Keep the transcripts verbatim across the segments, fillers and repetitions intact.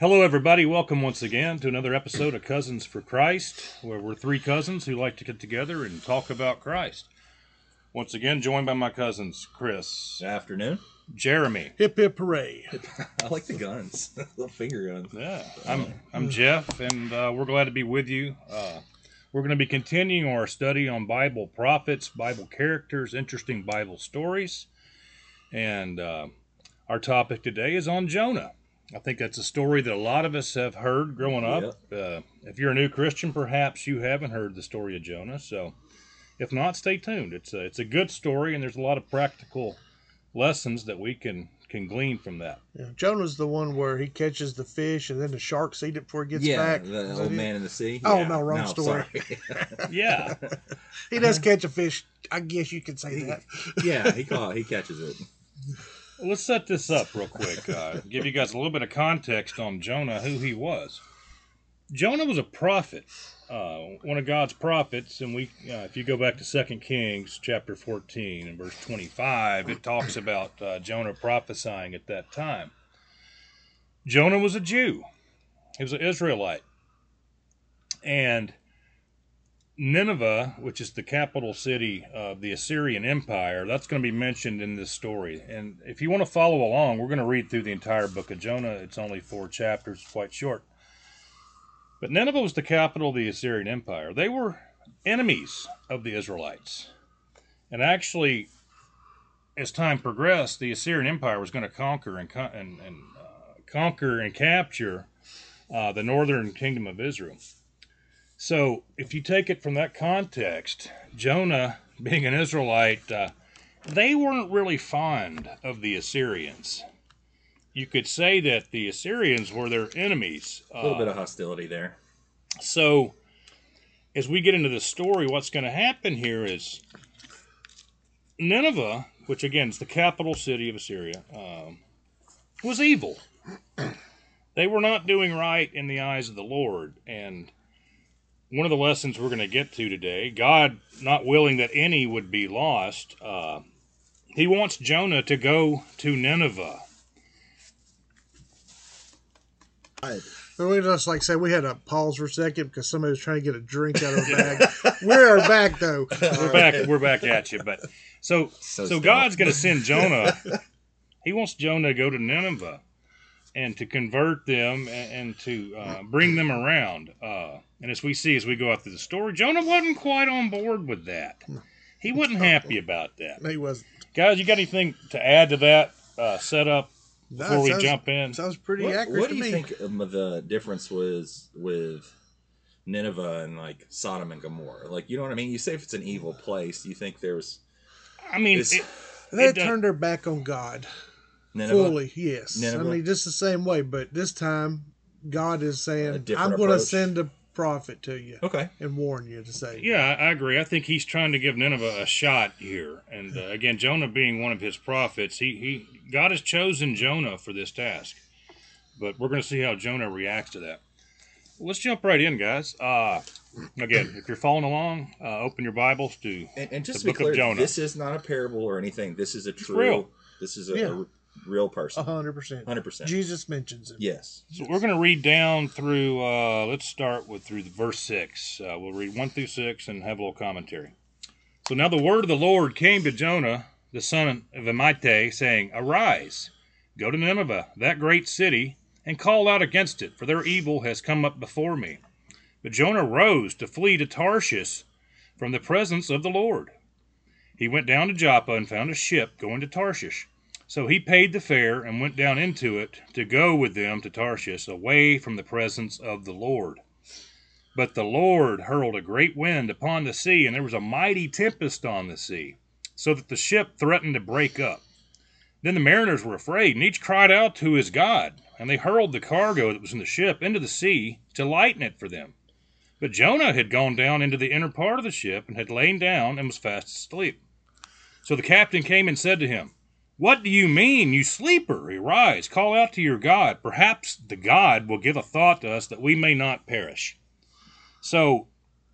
Hello, everybody. Welcome once again to another episode of Cousins for Christ, where we're three cousins who like to get together and talk about Christ. Once again, joined by my cousins, Chris. Afternoon. Jeremy. Hip hip hooray. I like the guns. Little finger guns. Yeah. I'm, I'm Jeff, and uh, we're glad to be with you. Uh, we're going to be continuing our study on Bible prophets, Bible characters, interesting Bible stories. And uh, our topic today is on Jonah. I think that's a story that a lot of us have heard growing up. Yep. Uh, if you're a new Christian, perhaps you haven't heard the story of Jonah. So if not, stay tuned. It's a, it's a good story, and there's a lot of practical lessons that we can, can glean from that. Yeah, Jonah's the one where he catches the fish and then the sharks eat it before he gets yeah, back. the old man in the sea. Oh, yeah. no, wrong no, story. yeah. He does catch a fish. I guess you could say that. yeah, he caught, he catches it. Let's set this up real quick. Uh, give you guys a little bit of context on Jonah, who he was. Jonah was a prophet, uh, one of God's prophets, and we, uh, if you go back to Second Kings chapter fourteen and verse twenty-five, it talks about uh, Jonah prophesying at that time. Jonah was a Jew. He was an Israelite. And Nineveh, which is the capital city of the Assyrian Empire, that's going to be mentioned in this story. And if you want to follow along, we're going to read through the entire book of Jonah. It's only four chapters, quite short. But Nineveh was the capital of the Assyrian Empire. They were enemies of the Israelites. And actually, as time progressed, the Assyrian Empire was going to conquer and, and, and uh, conquer and capture uh, the northern kingdom of Israel. So, if you take it from that context, Jonah, being an Israelite, uh, they weren't really fond of the Assyrians. You could say that the Assyrians were their enemies. A little uh, bit of hostility there. So, as we get into the story, what's going to happen here is Nineveh, which again is the capital city of Assyria, um, was evil. They were not doing right in the eyes of the Lord, and one of the lessons we're going to get to today, God not willing that any would be lost, uh, he wants Jonah to go to Nineveh. So we just like say we had to pause for a second because somebody was trying to get a drink out of a bag. We're back though. We're back. We're back at you. But so so, so God's going to send Jonah. He wants Jonah to go to Nineveh and to convert them and, and to uh, bring them around. Uh, and as we see as we go out through the story, Jonah wasn't quite on board with that. He wasn't happy about that. No, he wasn't. Guys, you got anything to add to that uh, setup before no, we sounds, jump in? Sounds pretty what, accurate What to do you me. think of the difference was with Nineveh and like Sodom and Gomorrah? Like, you know what I mean? You say if it's an evil place, you think there's... I mean, it, they it, turned their back on God. Nineveh? Fully, yes. Nineveh? I mean, just the same way, but this time, God is saying, I'm going to send a prophet to you. Okay. And warn you to say. Yeah, I agree. I think he's trying to give Nineveh a shot here. And uh, again, Jonah being one of his prophets, he, he God has chosen Jonah for this task. But we're going to see how Jonah reacts to that. Let's jump right in, guys. Uh, again, if you're following along, uh, open your Bibles to and, and just the to book be clear, of Jonah. This is not a parable or anything. This is a true... real. This is a, Yeah. a real person. A hundred percent. one hundred percent. Jesus mentions it. Yes. So we're going to read down through, uh, let's start with through the verse six. Uh, we'll read one through six and have a little commentary. So now the word of the Lord came to Jonah, the son of Amittai, saying, Arise, go to Nineveh, that great city, and call out against it, for their evil has come up before me. But Jonah rose to flee to Tarshish from the presence of the Lord. He went down to Joppa and found a ship going to Tarshish. So he paid the fare and went down into it to go with them to Tarshish, away from the presence of the Lord. But the Lord hurled a great wind upon the sea, and there was a mighty tempest on the sea, so that the ship threatened to break up. Then the mariners were afraid, and each cried out to his God, and they hurled the cargo that was in the ship into the sea to lighten it for them. But Jonah had gone down into the inner part of the ship, and had lain down, and was fast asleep. So the captain came and said to him, What do you mean, you sleeper? Arise, call out to your God. Perhaps the God will give a thought to us that we may not perish. So,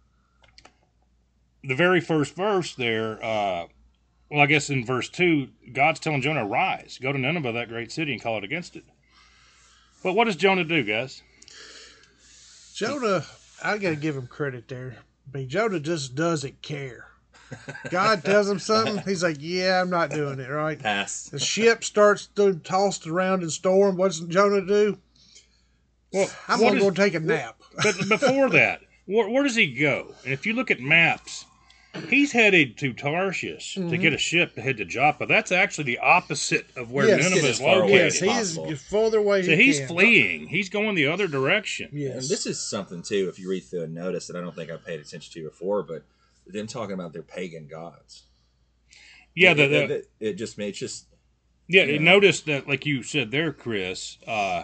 the very first verse there, uh, well, I guess in verse two, God's telling Jonah, Rise, go to Nineveh, that great city, and call it against it. But what does Jonah do, guys? Jonah, I got to give him credit there. I mean, Jonah just doesn't care. God tells him something, he's like, yeah, I'm not doing it, right? Pass. The ship starts to tossed around in storm. What's Jonah do? Well, I'm what going to is- go take a nap. But before that, where, where does he go? And if you look at maps, he's headed to Tarshish to get a ship to head to Joppa. That's actually the opposite of where Yes. Nineveh Get is as far away located. Yes, he is possible. further away. So he he's can. fleeing. He's going the other direction. Yes. And this is something too, if you read through and notice that I don't think I paid attention to before, but them talking about their pagan gods. Yeah, it, the, it, the, it, it just made just yeah. you know. Notice that, like you said there, Chris. Uh,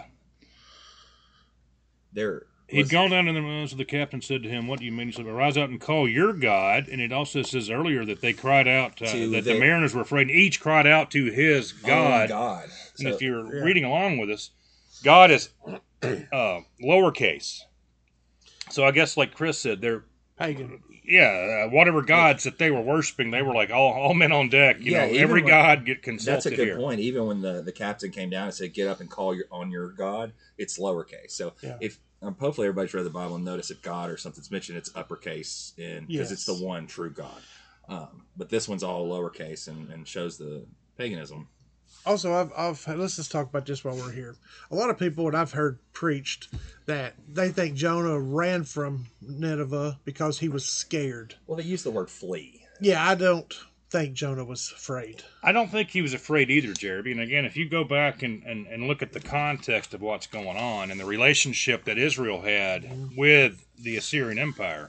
they're He'd was- gone down in the mountains, so the captain said to him, "What do you mean?" He said, "Rise out and call your God." And it also says earlier that they cried out, uh, To that the their- mariners were afraid, and each cried out to his Oh, God. God. And So- if you're yeah. reading along with us, God is uh, lowercase. So I guess, like Chris said, they're Pagan. yeah, uh, whatever gods that they were worshiping, they were like all, all men on deck. You Yeah, know, even every when- god get consulted That's a good here. point. Even when the, the captain came down and said, "Get up and call your on your God," it's lowercase. So Yeah. if um, hopefully everybody's read the Bible and notice if God or something's mentioned, it's uppercase in because it's the Yes. one true God. Um, but this one's all lowercase and, and shows the paganism. Also, I've, I've let's just talk about this while we're here. A lot of people, and I've heard preached, that they think Jonah ran from Nineveh because he was scared. Well, they use the word flee. Yeah, I don't think Jonah was afraid. I don't think he was afraid either, Jeremy. And again, if you go back and, and, and look at the context of what's going on and the relationship that Israel had with the Assyrian Empire,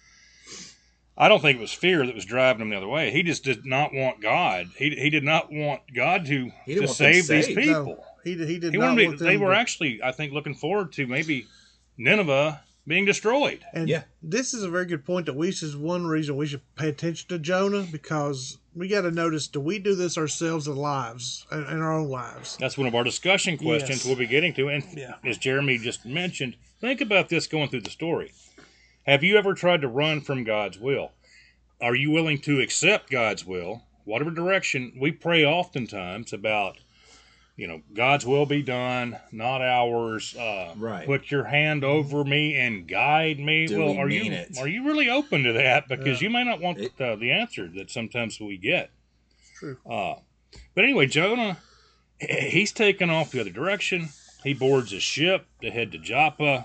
I don't think it was fear that was driving him the other way. He just did not want God. He, he did not want God to, He didn't to want them save these saved. people. No, he did. He did He not wanted want to, them they were to- actually, I think, looking forward to maybe Nineveh being destroyed. And Yeah. this is a very good point that we this is one reason we should pay attention to Jonah, because we got to notice, do we do this ourselves in lives, in in our own lives? That's one of our discussion questions Yes. we'll be getting to. And Yeah. as Jeremy just mentioned, think about this going through the story. Have you ever tried to run from God's will? Are you willing to accept God's will? Whatever direction, we pray oftentimes about, you know, God's will be done, not ours. Uh, Right. Put your hand over me and guide me. Do well, we are mean you it? are you really open to that? Because Yeah. you may not want It- uh, the answer that sometimes we get. True. Uh, but anyway, Jonah, he's taken off the other direction. He boards a ship to head to Joppa.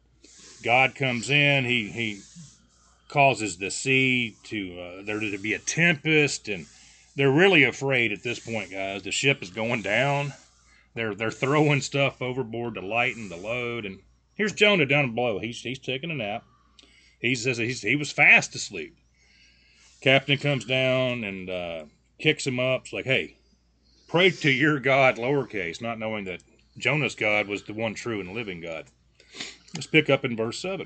God comes in. He he causes the sea to uh, there to be a tempest, and they're really afraid at this point, guys. The ship is going down. They're they're throwing stuff overboard to lighten the load. And here's Jonah down below. He's he's taking a nap. He says he's, he was fast asleep. Captain comes down and uh, kicks him up. It's like, hey, pray to your God, lowercase, not knowing that Jonah's God was the one true and living God. Let's pick up in verse seven.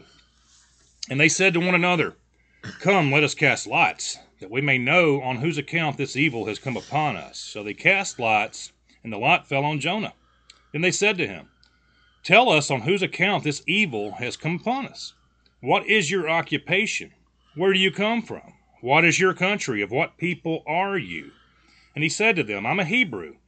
And they said to one another, "Come, let us cast lots, that we may know on whose account this evil has come upon us." So they cast lots, and the lot fell on Jonah. Then they said to him, "Tell us on whose account this evil has come upon us. What is your occupation? Where do you come from? What is your country? Of what people are you?" And he said to them, "I'm a Hebrew.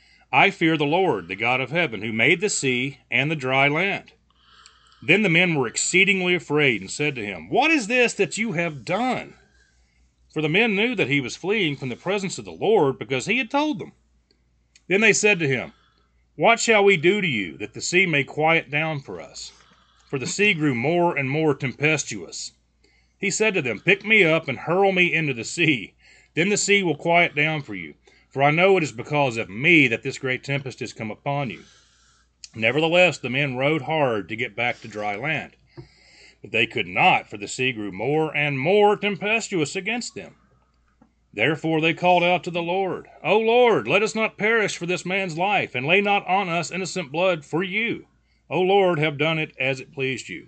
I fear the Lord, the God of heaven, who made the sea and the dry land." Then the men were exceedingly afraid and said to him, "What is this that you have done?" For the men knew that he was fleeing from the presence of the Lord, because he had told them. Then they said to him, "What shall we do to you, that the sea may quiet down for us?" For the sea grew more and more tempestuous. He said to them, "Pick me up and hurl me into the sea. Then the sea will quiet down for you. For I know it is because of me that this great tempest has come upon you." Nevertheless, the men rowed hard to get back to dry land. But they could not, for the sea grew more and more tempestuous against them. Therefore they called out to the Lord, "O Lord, let us not perish for this man's life, and lay not on us innocent blood, for you, O Lord, have done it as it pleased you."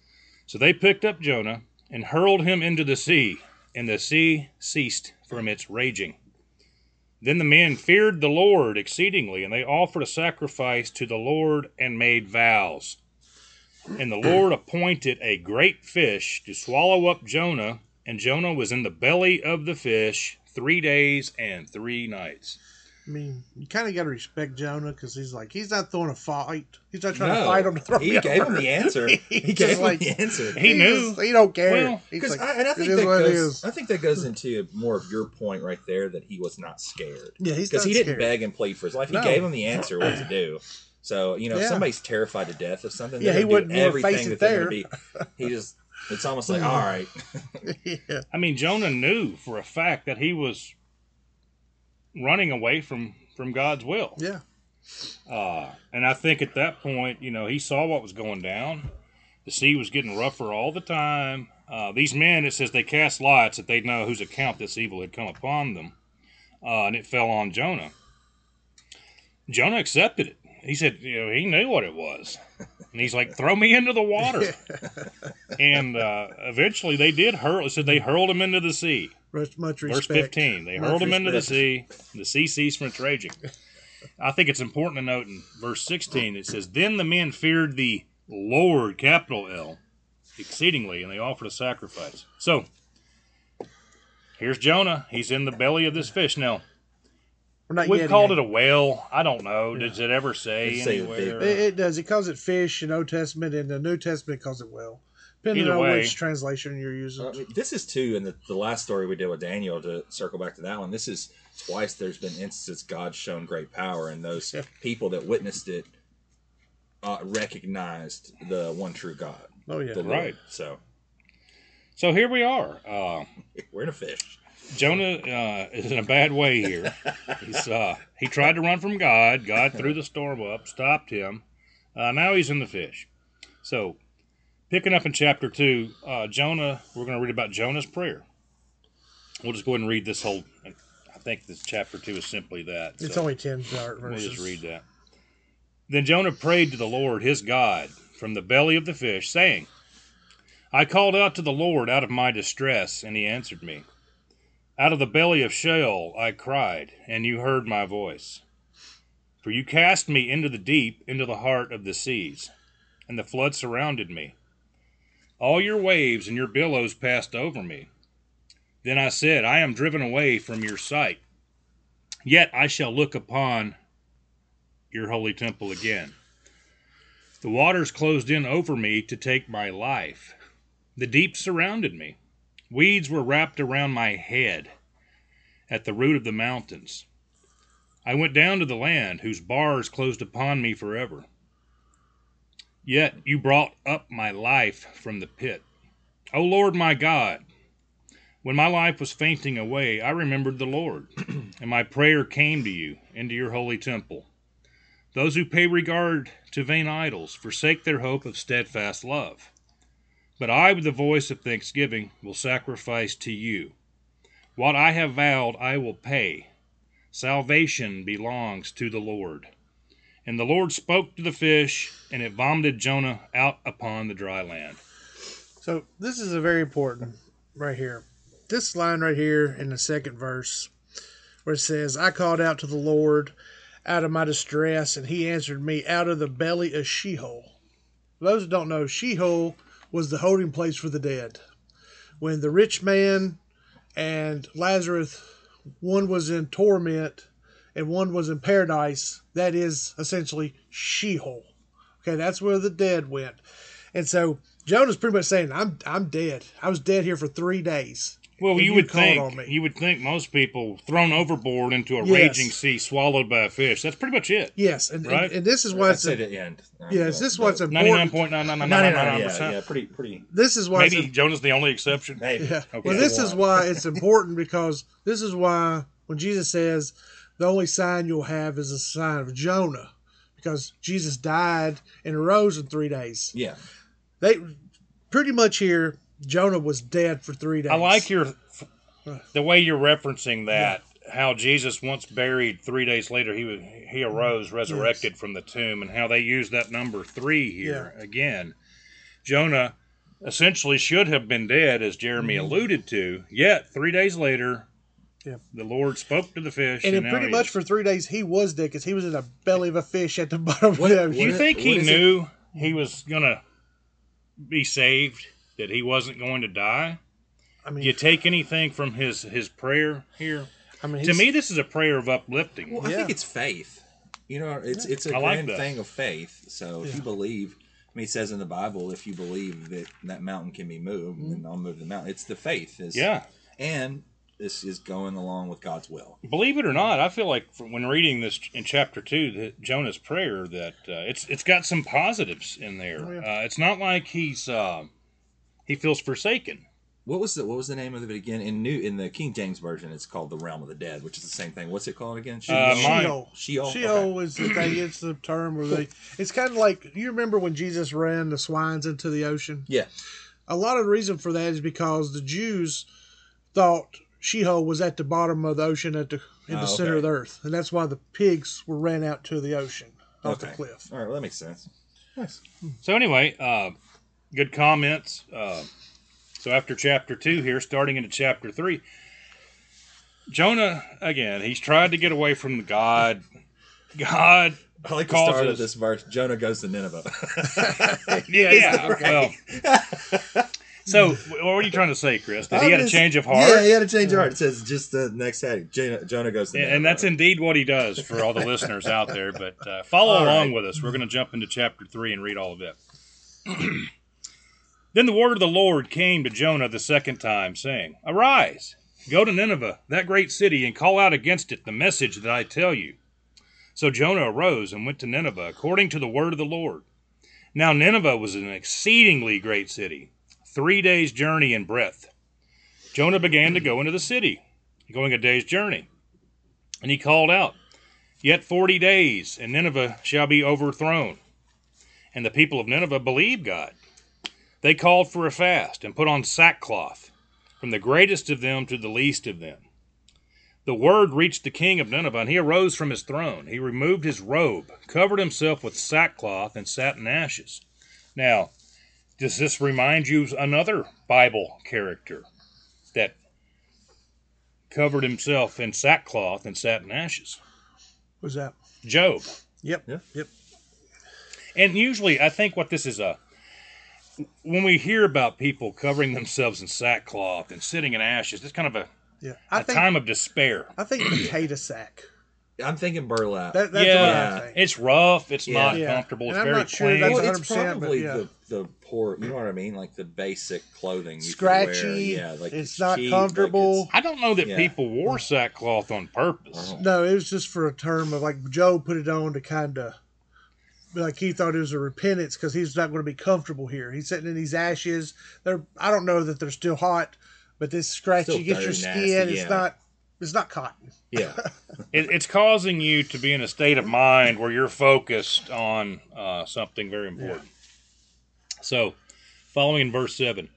So they picked up Jonah and hurled him into the sea, and the sea ceased from its raging. Then the men feared the Lord exceedingly, and they offered a sacrifice to the Lord and made vows. And the Lord appointed a great fish to swallow up Jonah, and Jonah was in the belly of the fish three days and three nights. I mean, you kind of got to respect Jonah because he's like, he's not throwing a fight. He's not trying to No, fight him to throw he me gave over. him the answer. He He's gave just him like- the answer. He knew. Just, he don't care. Well, He's Because like, I, and I it think is that what it goes. is. I think that goes into more of your point right there that he was not scared. Yeah, he's Because not he didn't scared. beg and plead for his life. He No. gave him the answer what to do. So you know, Yeah. if somebody's terrified to death of something, Yeah, they're he gonna wouldn't do wanna face everything it that they're there. gonna be. He just. It's almost like, all right, yeah. I mean, Jonah knew for a fact that he was running away from, from God's will. Yeah. Uh, and I think at that point, you know, he saw what was going down. The sea was getting rougher all the time. Uh, these men, it says they cast lots that they'd know whose account this evil had come upon them. Uh, and it fell on Jonah. Jonah accepted it. He said, you know, he knew what it was. And he's like, throw me into the water. And uh, eventually they did hurl. It said they hurled him into the sea. Much, much Verse respect. fifteen. They Much hurled him into the respect. sea. The sea ceased from its raging. I think it's important to note in verse sixteen, it says, then the men feared the Lord, capital L, exceedingly, and they offered a sacrifice. So, here's Jonah. He's in the belly of this fish. Now, We're not we've yet called yet. it a whale. I don't know. Does it ever say It'd say anywhere? It, it does. It calls it fish in Old Testament, and the New Testament calls it whale. Depending Either on way. which translation you're using. I mean, this is too, and the, the last story we did with Daniel, to circle back to that one, this is twice there's been instances God's shown great power, and those Yeah. people that witnessed it uh, recognized the one true God, oh yeah. the Lord. Right. So So here we are. Uh, we're in a fish. Jonah uh, is in a bad way here. He's uh, he tried to run from God. God threw the storm up, stopped him. Uh, now he's in the fish. So, picking up in chapter two, uh, Jonah. We're going to read about Jonah's prayer. We'll just go ahead and read this whole. I think this chapter two is simply that. It's so only ten verses. we'll just read that. Then Jonah prayed to the Lord his God from the belly of the fish, saying, I called out to the Lord out of my distress, and he answered me. Out of the belly of Sheol I cried, and you heard my voice. For you cast me into the deep, into the heart of the seas, and the flood surrounded me. All your waves and your billows passed over me. Then I said, I am driven away from your sight. Yet I shall look upon your holy temple again. The waters closed in over me to take my life. The deep surrounded me. Weeds were wrapped around my head at the root of the mountains. I went down to the land whose bars closed upon me forever. Yet you brought up my life from the pit. O Lord my God, when my life was fainting away, I remembered the Lord, and my prayer came to you into your holy temple. Those who pay regard to vain idols forsake their hope of steadfast love. But I, with the voice of thanksgiving, will sacrifice to you. What I have vowed I will pay. Salvation belongs to the Lord. And the Lord spoke to the fish, and it vomited Jonah out upon the dry land. So this is a very important right here. This line right here in the second verse, where it says, I called out to the Lord out of my distress, and he answered me out of the belly of Sheol. For those who don't know, Sheol was the holding place for the dead. When the rich man and Lazarus, one was in torment and one was in paradise, that is essentially Sheol. Okay, that's where the dead went. And so Jonah's pretty much saying, I'm I'm dead. I was dead here for three days. Well, And you you would called on think me. you would think most people thrown overboard into a Yes. raging sea, swallowed by a fish. That's pretty much it. Yes, and, Right? and, and this is why I'd it's say the end. yes, this is what's Ninety nine important. point nine nine nine nine nine nine yeah, percent. yeah, pretty, pretty. This is why it's Maybe Jonah's the only exception. Maybe. Yeah. Okay. Well, this is why it's important because this is why when Jesus says the only sign you'll have is a sign of Jonah, because Jesus died and arose in three days. Yeah. They pretty much here Jonah was dead for three days. I like your the way you're referencing that. How Jesus, once buried, three days later he was, he arose, resurrected from the tomb, and how they use that number three here again. Jonah essentially should have been dead, as Jeremy Mm-hmm. alluded to. Yet three days later, Yeah. the Lord spoke to the fish, and and, then now pretty he much is. for three days he was dead because he was in the belly of a fish at the bottom of What- the Do ocean. you What- think he what is it? knew he was gonna be saved? That he wasn't going to die? I mean, Do you take anything from his his prayer here? I mean, To he's- me, this is a prayer of uplifting. Well, I Yeah. think it's faith. You know, it's it's a I like grand that. thing of faith. So if Yeah. you believe, I mean, it says in the Bible, if you believe that that mountain can be moved, Mm-hmm. then I'll move the mountain. It's the faith. Is, Yeah. And this is going along with God's will. Believe it or not, I feel like from- when reading this in chapter two, that Jonah's prayer, that uh, it's it's got some positives in there. Oh, yeah. uh, it's not like he's uh, he feels forsaken. What was the what was the name of it again? In new in the King James version, it's called the Realm of the Dead, which is the same thing. What's it called again? Uh, Sheol? mine- Sheol. Sheol. Sheol is the thing. It's the term where they. It's kind of like you remember when Jesus ran the swines into the ocean. Yeah. A lot of the reason for that is because the Jews thought Sheol was at the bottom of the ocean at the in the Oh, center okay. of the earth, and that's why the pigs were ran out to the ocean off the Okay. cliff. All right. Well, that makes sense. Nice. So anyway, uh, good comments. Uh, so after chapter two here, starting into chapter three, Jonah again. He's tried to get away from God. God. I like the Calls start us- of this verse. Jonah goes to Nineveh. Yeah. Well. So what are you trying to say, Chris? That he had a change of heart? Yeah, he had a change of heart. It says just the next heading. Jonah, Jonah goes to Nineveh. And that's indeed what he does for all the listeners out there. But uh, follow All along right. with us. We're going to jump into chapter three and read all of it. Then the word of the Lord came to Jonah the second time, saying, Arise, go to Nineveh, that great city, and call out against it the message that I tell you. So Jonah arose and went to Nineveh, according to the word of the Lord. Now Nineveh was an exceedingly great city, three days' journey in breadth. Jonah began to go into the city, going a day's journey. And he called out, Yet forty days, and Nineveh shall be overthrown. And the people of Nineveh believed God. They called for a fast, and put on sackcloth, from the greatest of them to the least of them. The word reached the king of Nineveh, and he arose from his throne. He removed his robe, covered himself with sackcloth, and sat in ashes. Now, does this remind you of another Bible character that covered himself in sackcloth and sat in ashes? What's that? Job. Yep. Yeah. Yep. And usually, I think what this is a, when we hear about people covering themselves in sackcloth and sitting in ashes, it's kind of a, Yeah. I a think time of despair. I think potato sack. I'm thinking burlap. That, that's Yeah, what I think. it's rough. It's Yeah. not Yeah. comfortable. It's And I'm very not sure plain. that's well, one it's hundred percent, probably but yeah. the, the poor, you know what I mean? Like the basic clothing. You Scratchy. Could wear. Yeah, like It's not cheap, comfortable. Like I don't know that Yeah. people wore sackcloth on purpose. Oh. No, it was just for a term of like Joe put it on to kind of like he thought it was a repentance because he's not going to be comfortable here. He's sitting in these ashes. They're I don't know that they're still hot, but this scratchy Still gets your dirty, skin. nasty, It's yeah. not it's not cotton. it's, yeah. It, it's causing you to be in a state of mind where you're focused on uh, something very important. So, following in verse seven,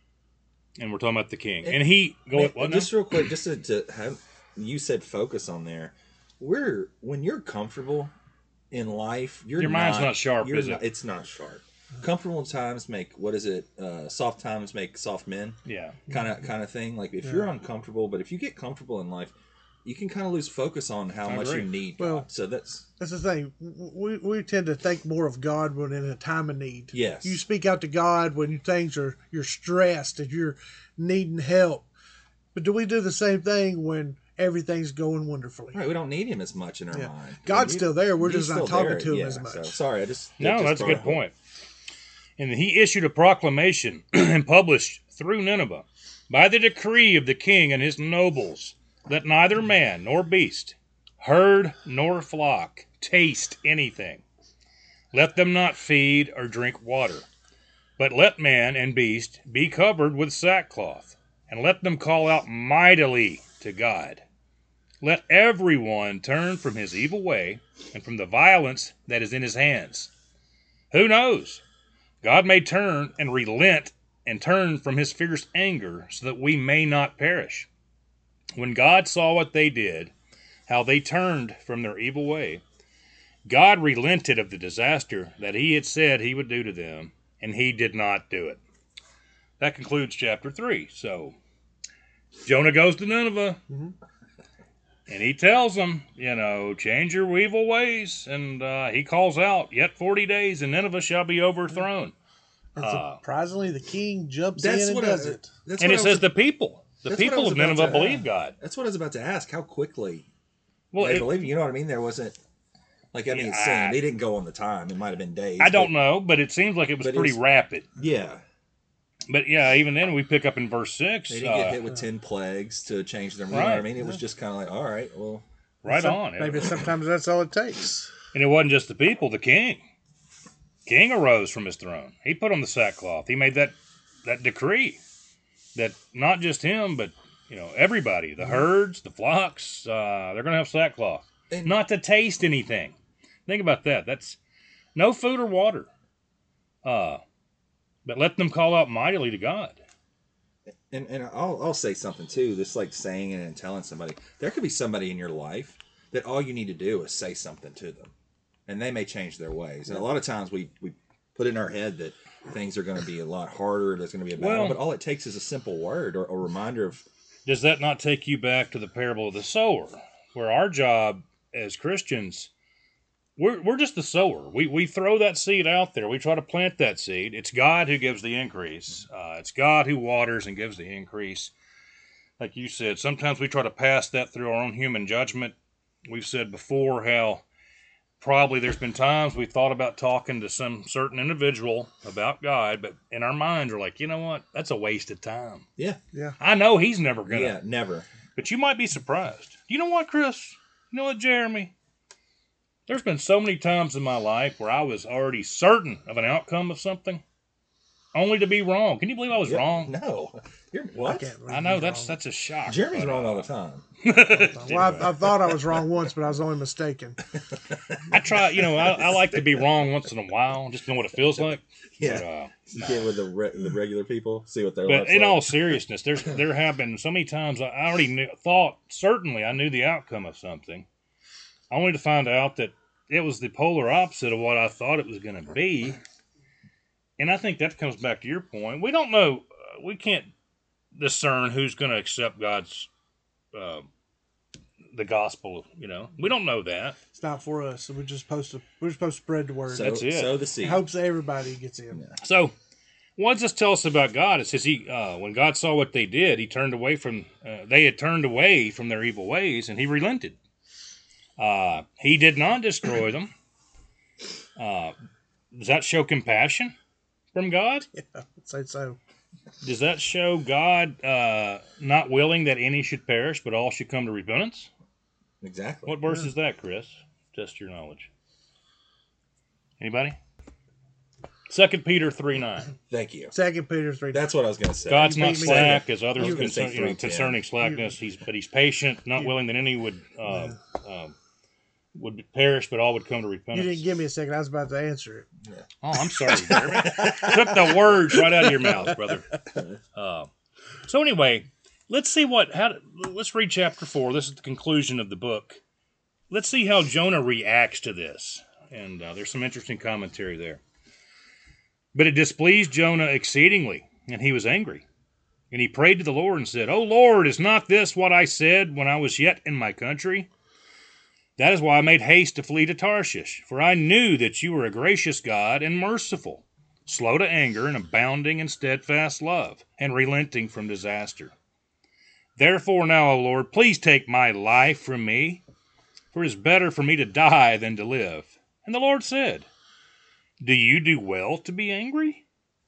and we're talking about the king. And he, go Man, what now? just real quick, just to, to have you said focus on there. We're when you're comfortable in life, you're Your mind's not sharp, you're is it? not- It's not sharp. Comfortable times make what is it? Uh, soft times make soft men. Yeah. Kind of kind of thing. Like if you're uncomfortable, but if you get comfortable in life, you can kind of lose focus on how I much agree. you need Well- God. So that's That's the thing. We, we tend to think more of God when in a time of need. yes. You speak out to God when things are you're stressed and you're needing help. But do we do the same thing when everything's going wonderfully? Right, we don't need him as much in our Yeah. mind. God's You- still there. We're he's just not still talking there, to him yeah, as much. So, sorry, I just that No, just that's a brought good up- point. And he issued a proclamation and published through Nineveh, by the decree of the king and his nobles, let neither man nor beast, herd nor flock, taste anything. Let them not feed or drink water, but let man and beast be covered with sackcloth, and let them call out mightily to God. Let everyone turn from his evil way and from the violence that is in his hands. Who knows? God may turn and relent and turn from his fierce anger so that we may not perish. When God saw what they did, how they turned from their evil way, God relented of the disaster that he had said he would do to them, and he did not do it. That concludes chapter three. So, Jonah goes to Nineveh, Mhm. and he tells them, you know, change your evil ways. And uh, he calls out, yet forty days, and Nineveh shall be overthrown. And Uh, surprisingly, the king jumps That's in and what does I, it. That's and what it I says was, the people. The That's what I people was of about Nineveh to believe ask. God. That's what I was about to ask. How quickly Well, they it- believe? You know what I mean? There wasn't like I mean, Yeah, it's saying I- they didn't go on the time. It might have been days. I don't but, know, but it seems like it was but pretty it's- rapid. Yeah, But yeah, even then we pick up in verse six. they didn't get uh, hit with ten plagues to change them. You know what I Right. mean? It was just kind of like, all right, well, right Some- on. Maybe sometimes that's all it takes. And it wasn't just the people, the king. King arose from his throne. He put on the sackcloth. He made that that decree that not just him, but you know everybody, the herds, the flocks, uh, they're going to have sackcloth, And- not to taste anything. Think about that. That's no food or water. Uh, but let them call out mightily to God. and and I'll I'll say something too. This like saying it and telling somebody. There could be somebody in your life that all you need to do is say something to them, and they may change their ways. And a lot of times we we put in our head that things are going to be a lot harder. There's going to be a battle, Well- but all it takes is a simple word or a reminder of. Does that not take you back to the parable of the sower, where our job as Christians, we're, we're just the sower. We, we throw that seed out there. We try to plant that seed. It's God who gives the increase. Uh, it's God who waters and gives the increase. Like you said, sometimes we try to pass that through our own human judgment. We've said before how probably there's been times we thought about talking to some certain individual about God, but in our minds we're like, you know what? That's a waste of time. Yeah, Yeah. I know he's never going to. yeah, never. But you might be surprised. You know what, Chris? You know what, Jeremy? There's been so many times in my life where I was already certain of an outcome of something, only to be wrong. Can you believe I was Yeah, wrong? No, you're I what? can't believe I know you're that's wrong. that's a shock. Jeremy's but, wrong uh, all the time. Well, I, I thought I was wrong once, but I was only mistaken. I try, you know, I, I like to be wrong once in a while, just to know what it feels like. Yeah, But, uh, you get with the re- the regular people, see what they're but like. in all seriousness, there's there have been so many times I already knew, thought certainly I knew the outcome of something, only to find out that it was the polar opposite of what I thought it was going to be. And I think that comes back to your point. We don't know. Uh, we can't discern who's going to accept God's uh, the gospel. You know, we don't know that. It's not for us. So we're just supposed to we're supposed to spread the word. so, That's it. Sow the in seed. hopes that everybody gets in. So, what does this tell us about God? It says he, uh, when God saw what they did, he turned away from. Uh, they had turned away from their evil ways, and he relented. Uh, he did not destroy them. Uh, does that show compassion from God? Yeah, I'd say so. Does that show God uh, not willing that any should perish, but all should come to repentance? Exactly. What verse is that, Chris? Test your knowledge. Anybody? Second Peter three nine. Thank you. Second Peter three. That's what I was going to say. God's You not beat me. slack as others I was gonna say concern, you know, three ten. concerning slackness. He's but he's patient, not willing that any would uh, um, would perish, but all would come to You repentance. didn't give me a second. I was about to answer it. Oh, I'm sorry, Jeremy. Took the words right out of your mouth, brother. Uh, so anyway, let's see what. How? Let's read chapter four. This is the conclusion of the book. Let's see how Jonah reacts to this, and uh, there's some interesting commentary there. But it displeased Jonah exceedingly, and he was angry. And he prayed to the Lord and said, O Lord, is not this what I said when I was yet in my country? That is why I made haste to flee to Tarshish, for I knew that you were a gracious God and merciful, slow to anger and abounding in steadfast love, and relenting from disaster. Therefore now, O Lord, please take my life from me, for it is better for me to die than to live. And the Lord said, Do you do well to be angry?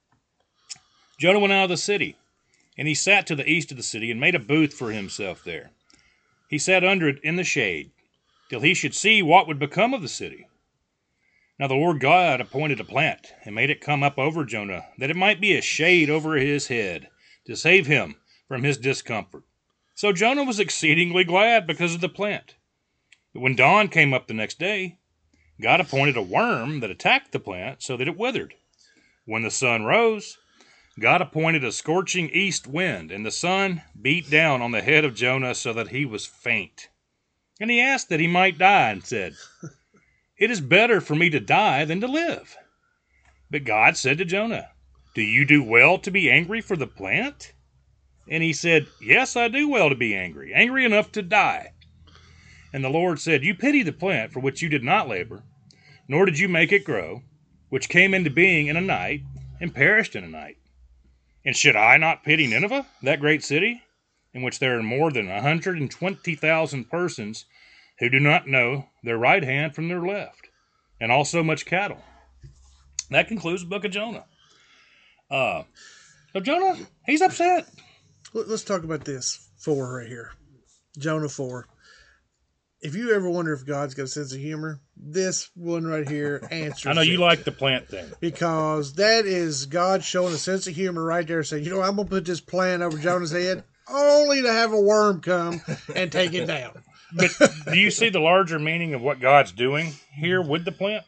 Jonah went out of the city, and he sat to the east of the city, and made a booth for himself there. He sat under it in the shade, till he should see what would become of the city. Now the Lord God appointed a plant, and made it come up over Jonah, that it might be a shade over his head, to save him from his discomfort. So Jonah was exceedingly glad because of the plant. But when dawn came up the next day, God appointed a worm that attacked the plant so that it withered. When the sun rose, God appointed a scorching east wind, and the sun beat down on the head of Jonah so that he was faint. And he asked that he might die, and said, It is better for me to die than to live. But God said to Jonah, Do you do well to be angry for the plant? And he said, Yes, I do well to be angry, angry enough to die. And the Lord said, You pity the plant for which you did not labor, nor did you make it grow, which came into being in a night, and perished in a night. And should I not pity Nineveh, that great city, in which there are more than one hundred twenty thousand persons who do not know their right hand from their left, and also much cattle. That concludes the book of Jonah. Uh, so Jonah, he's upset. Let- Let's talk about this four right here. Jonah four. If you ever wonder if God's got a sense of humor, this one right here answers I know you it. like the plant thing. Because that is God showing a sense of humor right there, saying, you know, I'm going to put this plant over Jonah's head only to have a worm come and take it down. But do you see the larger meaning of what God's doing here with the plant?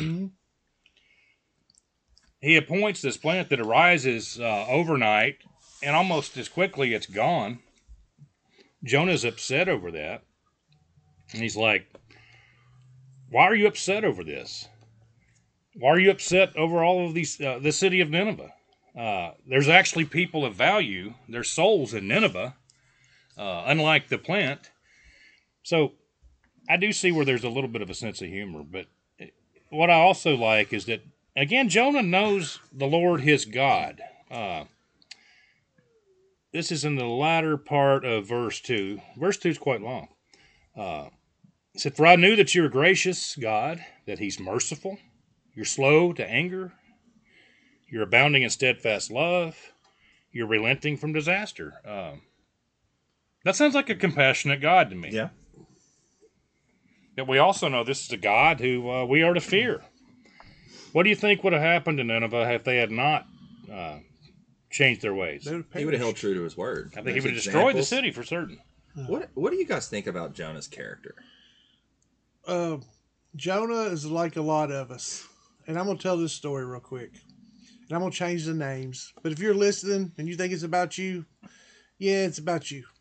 He appoints this plant that arises uh, overnight, and almost as quickly it's gone. Jonah's upset over that. And he's like, why are you upset over this? Why are you upset over all of these, uh, the city of Nineveh? Uh, there's actually people of value. There's souls in Nineveh, uh, unlike the plant. So I do see where there's a little bit of a sense of humor. But what I also like is that, again, Jonah knows the Lord his God. Uh, this is in the latter part of verse two. Verse two is quite long. Uh, it said, for I knew that you're a gracious God, that he's merciful. You're slow to anger. You're abounding in steadfast love. You're relenting from disaster. Um, that sounds like a compassionate God to me. Yeah. But we also know this is a God who uh, we are to fear. What do you think would have happened to Nineveh if they had not uh, changed their ways? They would He would have held true to his word. I think he Those would have destroyed the examples. city for certain. What What do you guys think about Jonah's character? Uh, Jonah is like a lot of us. And I'm going to tell this story real quick. And I'm going to change the names. But if you're listening and you think it's about you, yeah, it's about you.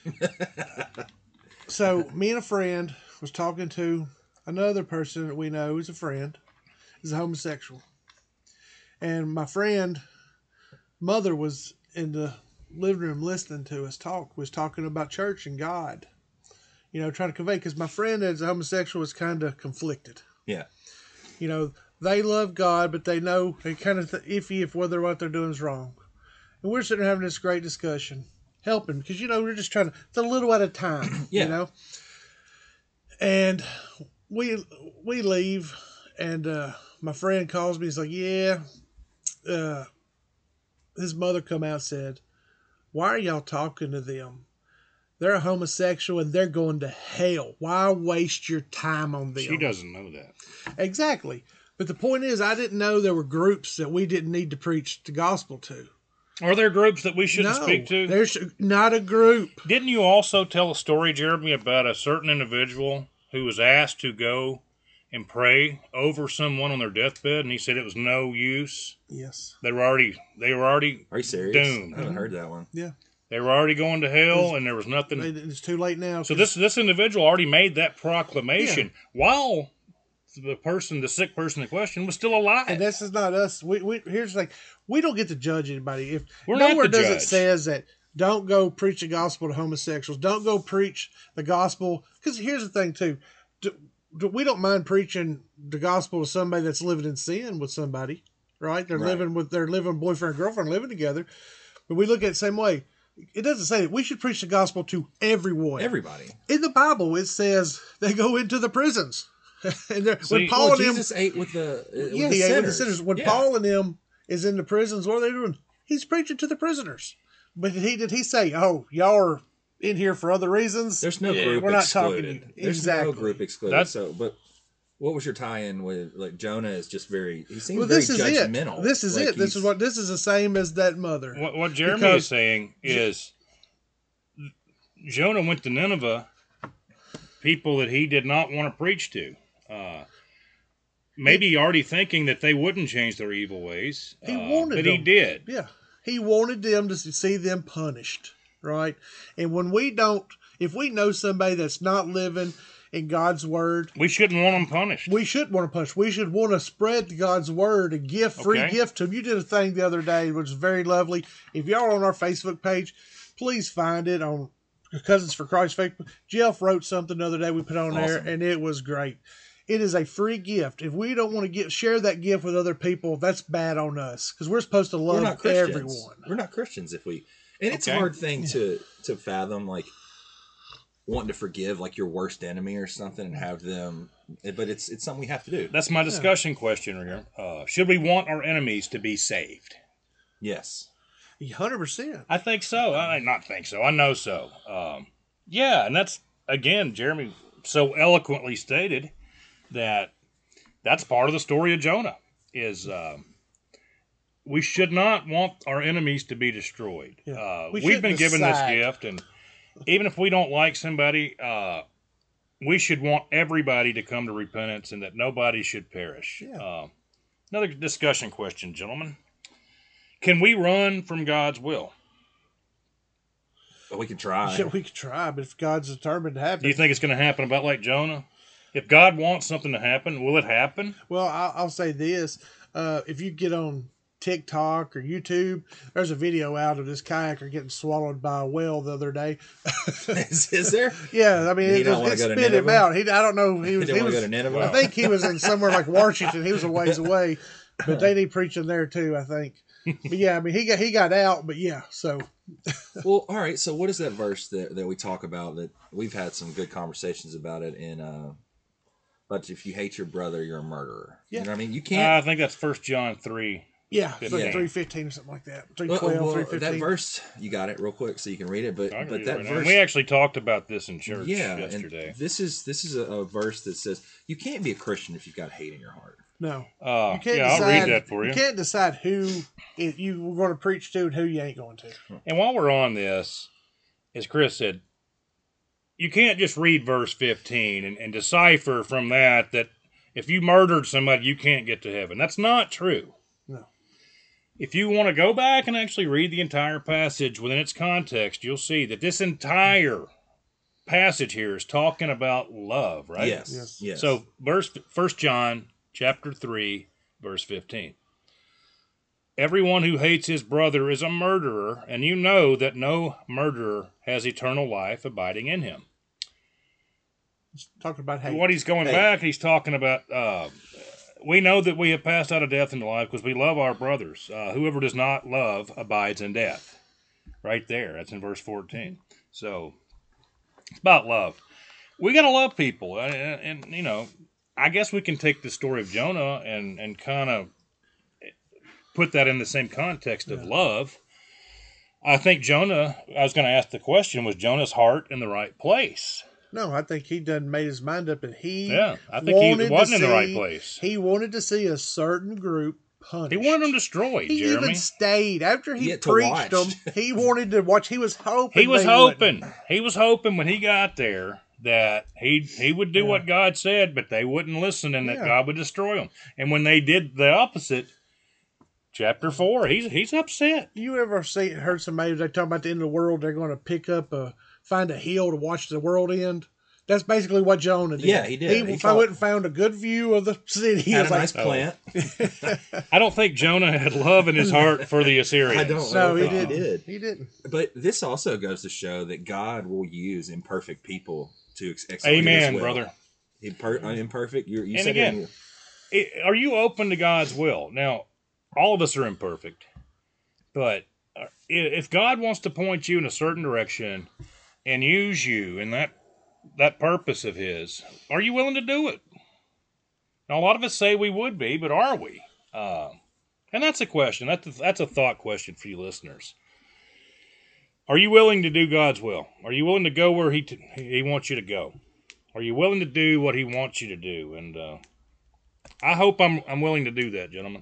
So, me and a friend was talking to another person that we know who's a friend, is a homosexual. And my friend, mother, was in the living room listening to us talk, was talking about church and God. You know, trying to convey, because my friend as a homosexual was kind of conflicted. Yeah. You know, they love God, but they know they kind of th- iffy if whether what they're doing is wrong. And we're sitting there having this great discussion, helping, because, you know, we're just trying to, it's a little at a time, Yeah. you know. And we we leave, and uh, my friend calls me. He's like, yeah, uh, his mother come out and said, why are y'all talking to them? They're a homosexual and they're going to hell. Why waste your time on them? She doesn't know that. Exactly. But the point is, I didn't know there were groups that we didn't need to preach the gospel to. Are there groups that we shouldn't no, speak to? there's not a group. Didn't you also tell a story, Jeremy, about a certain individual who was asked to go and pray over someone on their deathbed, and he said it was no use? Yes. They were already they were already Are you serious? doomed. I haven't heard that one. Yeah. They were already going to hell, and there was nothing. It's too late now. So this this individual already made that proclamation while the person, the sick person in question, was still alive. And this is not us. We, we here's the thing: we don't get to judge anybody. If We're not nowhere the does it judge. says that don't go preach the gospel to homosexuals. Don't go preach the gospel. Because here's the thing too: do, do, we don't mind preaching the gospel to somebody that's living in sin with somebody, right? They're Right. living with they're living boyfriend and girlfriend living together. But we look at it the same way. It doesn't say that we should preach the gospel to everyone. Everybody. In the Bible, it says they go into the prisons. and they're- See, when Paul Well, and them, Jesus ate with the, uh, with yeah, the he ate with the sinners. sinners. When Yeah. Paul and them is in the prisons, what are they doing? He's preaching to the prisoners. But did he did he say, "Oh, y'all are in here for other reasons"? There's no Yeah, group we're not talking excluded. to you. There's Exactly. no group excluded. That's- so, but what was your tie-in with, like, Jonah is just very, he seems well, very this is it. judgmental. This is Like it. This he's- is what this is the same as that mother. What, what Jeremy Because- is saying is Jonah went to Nineveh, people that he did not want to preach to. Uh, maybe already thinking that they wouldn't change their evil ways. He uh, wanted But he them. did. Yeah. He wanted them to see them punished, right? And when we don't, if we know somebody that's not living in God's word, We shouldn't want them punished. we should want to punish. We should want to spread God's word and give free Okay. gift to them. You did a thing the other day, which is very lovely. If y'all are on our Facebook page, please find it on Cousins for Christ Facebook. Jeff wrote something the other day we put on there, Awesome. and it was great. It is a free gift. If we don't want to get share that gift with other people, that's bad on us because we're supposed to we're love not Christians. everyone. We're not Christians if we And it's Okay. a hard thing to to fathom, like wanting to forgive like your worst enemy or something and have them. But it's it's something we have to do. That's my discussion question right here. Uh, should we want our enemies to be saved? Yes. one hundred percent. I think so. I not think so. I know so. Um, yeah, and that's again, Jeremy so eloquently stated that that's part of the story of Jonah. Is um, we should not want our enemies to be destroyed. Yeah. Uh, We we've should been given this decide. gift, and even if we don't like somebody, uh, we should want everybody to come to repentance, and that nobody should perish. Yeah. Uh, another discussion question, gentlemen: can we run from God's will? But we can try. Yeah, we could try, but if God's determined to happen, Do you think it's going to happen about like Jonah? If God wants something to happen, will it happen? well, I'll, I'll say this: uh, if you get on TikTok or YouTube, there's a video out of this kayaker getting swallowed by a whale the other day. is, is there? Yeah, I mean, Did he it, not it, wanna it go to spit him Nineveh? out. He, I don't know. He He was. didn't He want was to go to Nineveh. I think he was in somewhere like Washington. He was a ways away, but they need preaching there too. I think. But yeah, I mean, he got he got out, but yeah. So Well, all right. So, what is that verse that, that we talk about? That we've had some good conversations about it. In, uh, but if you hate your brother, you're a murderer. Yeah. You know what I mean? You Uh, can't. I think that's First John three. yeah, it's like Yeah. three fifteen or something like that. Three Well, twelve, well, three that fifteen. verse, you got it real quick, so you can read it. But I can but read it that right now. verse, And we actually talked about this in church yeah. yesterday. And this is this is a, a verse that says you can't be a Christian if you've got hate in your heart. No, Uh, you can't yeah, decide. I'll read that for you. You can't decide who it, you were going to preach to and who you ain't going to. And while we're on this, as Chris said, you can't just read verse fifteen and, and decipher from that that if you murdered somebody, you can't get to heaven. That's not true. No. If you want to go back and actually read the entire passage within its context, you'll see that this entire passage here is talking about love, right? Yes, Yes. yes. So, verse First John chapter three, verse fifteen. Everyone who hates his brother is a murderer, and you know that no murderer has eternal life abiding in him. Talking about hate. What he's going Hey. back, he's talking about. Uh, we know that we have passed out of death into life because we love our brothers. Uh, whoever does not love abides in death. Right there, that's in verse fourteen. So it's about love. We got to love people, and, and, and you know, I guess we can take the story of Jonah and and kind of put that in the same context of love. I think Jonah. I was going to ask the question: was Jonah's heart in the right place? No, I think he done made his mind up, and he Yeah, I think he wanted to wasn't in the right see- place. He wanted to see a certain group punished. He wanted them destroyed, He Jeremy. even stayed after he Yet to preached watch. them. He wanted to watch. He was hoping. He was they hoping. wouldn't. He was hoping when he got there that he he would do Yeah. what God said, but they wouldn't listen, and that Yeah. God would destroy them. And when they did the opposite, chapter four, he's he's upset. You ever see heard somebody they talking about the end of the world? They're going to pick up a find a hill to watch the world end. That's basically what Jonah did. Yeah, he did. He, He he thought- went and found a good view of the city. He Had was a like, nice plant. I don't think Jonah had love in his heart for the Assyrians. I don't. no, he think didn't. he did. He didn't. But this also goes to show that God will use imperfect people to ex- execute Amen, His will. brother. Imper- uh, imperfect. You, you And said again, it. I- Are you open to God's will? Now, all of us are imperfect, but uh, i- if God wants to point you in a certain direction and use you in that that purpose of His, are you willing to do it? Now, a lot of us say we would be, but are we? Uh, and that's a question. That's a, that's a thought question for you listeners. Are you willing to do God's will? Are you willing to go where He t- He wants you to go? Are you willing to do what He wants you to do? And uh, I hope I'm I'm willing to do that, gentlemen.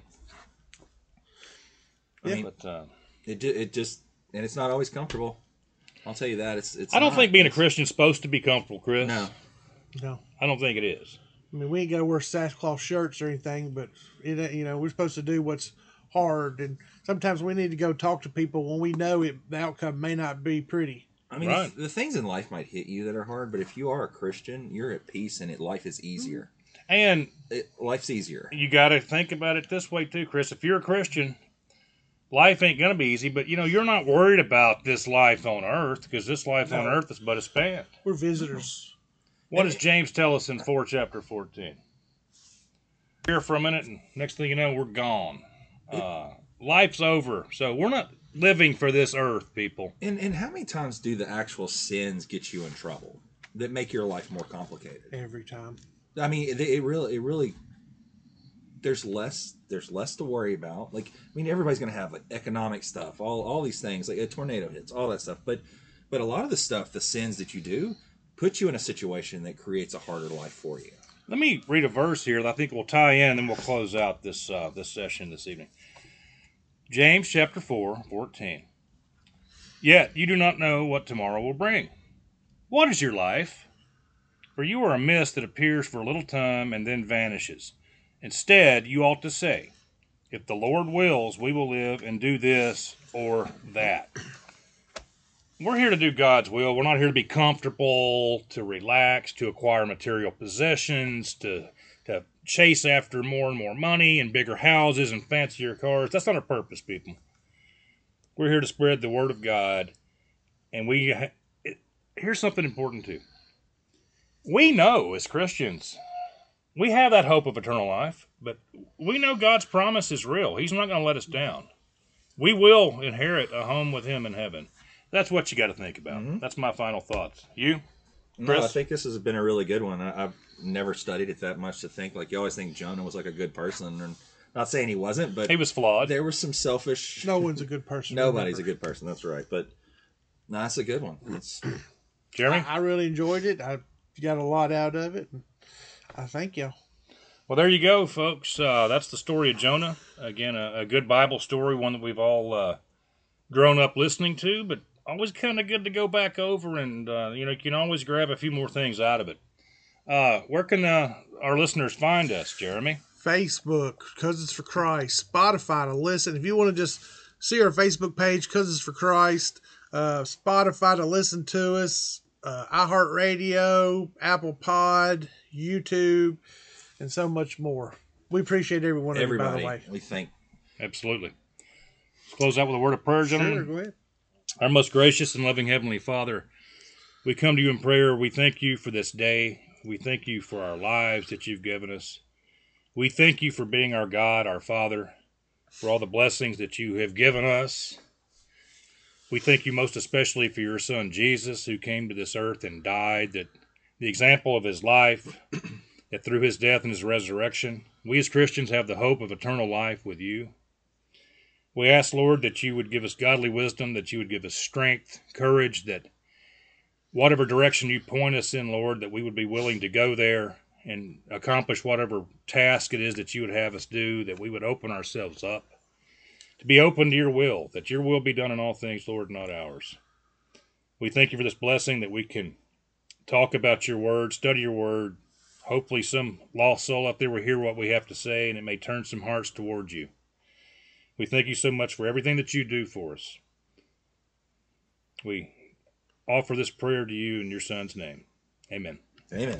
I mean, But uh, it, ju- it just, and it's not always comfortable. I'll tell you that. It's. it's I don't not. think being a It's- Christian's supposed to be comfortable, Chris. No. No. I don't think it is. I mean, we ain't got to wear sackcloth shirts or anything, but it, ain't- you know, we're supposed to do what's hard, and sometimes we need to go talk to people when we know it, the outcome may not be pretty. I mean, Right. the, the things in life might hit you that are hard, but if you are a Christian, you're at peace, and it life is easier. And It, life's easier. you got to think about it this way too, Chris. If you're a Christian, life ain't gonna be easy. But you know, you're not worried about this life on earth because this life on No. earth is but a span. We're visitors. What does James tell us in four chapter fourteen? Here for a minute, and next thing you know, we're gone. Uh, life's over. So we're not. living for this earth, people. And and how many times do the actual sins get you in trouble that make your life more complicated? Every time. I mean, it, it really, it really. There's less. There's less to worry about. Like, I mean, everybody's gonna have like economic stuff, all all these things, like a tornado hits, all that stuff. But but a lot of the stuff, the sins that you do, put you in a situation that creates a harder life for you. Let me read a verse here that I think will tie in, and then we'll close out this uh, this session this evening. James chapter four, fourteen. Yet you do not know what tomorrow will bring. What is your life? For you are a mist that appears for a little time and then vanishes. Instead, you ought to say, if the Lord wills, we will live and do this or that. We're here to do God's will. We're not here to be comfortable, to relax, to acquire material possessions, to to chase after more and more money and bigger houses and fancier cars. That's not our purpose, people. We're here to spread the word of God. And we ha- it, here's something important too. We know as Christians, we have that hope of eternal life, but we know God's promise is real. He's not going to let us down. We will inherit a home with Him in heaven. That's what you got to think about. Mm-hmm. That's my final thoughts. You, Chris? No, I think this has been a really good one. I, I've never studied it that much to think. Like, you always think Jonah was like a good person, and not saying he wasn't, but he was flawed. There was some selfish. No one's a good person. Nobody's remember. a good person. That's right. But no, that's a good one. It's Jeremy. I, I really enjoyed it. I got a lot out of it. I thank you. Well, there you go, folks. Uh, that's the story of Jonah. Again, a, a good Bible story, one that we've all uh, grown up listening to, but always kind of good to go back over, and uh, you know, you can always grab a few more things out of it. Uh, where can uh, our listeners find us, Jeremy? Facebook, Cousins for Christ. Spotify to listen. If you want to just see our Facebook page, Cousins for Christ. Uh, Spotify to listen to us. Uh, iHeartRadio, Apple Pod, YouTube, and so much more. We appreciate every one of you, by the way. We thank. Absolutely. Let's close out with a word of prayer, gentlemen. Sure, go ahead. Our most gracious and loving Heavenly Father, we come to you in prayer. We thank you for this day. We thank you for our lives that you've given us. We thank you for being our God, our Father, for all the blessings that you have given us. We thank you most especially for your Son, Jesus, who came to this earth and died, that the example of his life, that through his death and his resurrection, we as Christians have the hope of eternal life with you. We ask, Lord, that you would give us godly wisdom, that you would give us strength, courage, that whatever direction you point us in, Lord, that we would be willing to go there and accomplish whatever task it is that you would have us do, that we would open ourselves up, to be open to your will, that your will be done in all things, Lord, not ours. We thank you for this blessing that we can talk about your word, study your word. Hopefully some lost soul out there will hear what we have to say, and it may turn some hearts towards you. We thank you so much for everything that you do for us. We offer this prayer to you in your Son's name. Amen. Amen.